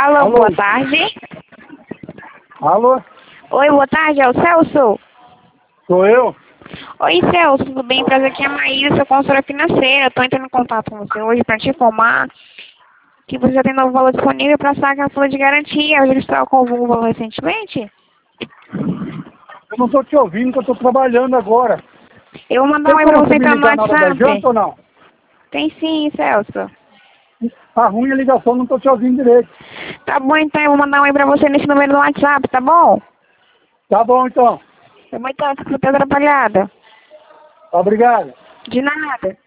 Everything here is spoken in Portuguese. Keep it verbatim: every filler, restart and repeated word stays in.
Alô, Alô? boa tarde. Alô? Oi, boa tarde, é o Celso? Sou eu? Oi, Celso, tudo bem? Prazer, aqui é a Maíra, sou consultora financeira. Estou entrando em contato com você hoje para te informar que você já tem novo valor disponível para sacar a folha de garantia. Você está com algum valor recentemente? Eu não estou te ouvindo, que eu estou trabalhando agora. Eu vou mandar Tem um oi para como você você me então no ligar na hora da janta WhatsApp. ou não? Tem sim, Celso. Tá ruim a ligação, não estou te ouvindo direito. Tá bom, então eu vou mandar um oi para você nesse número do WhatsApp, tá bom? Tá bom, então. Foi muito tempo que eu tô atrapalhada. Obrigado. De nada.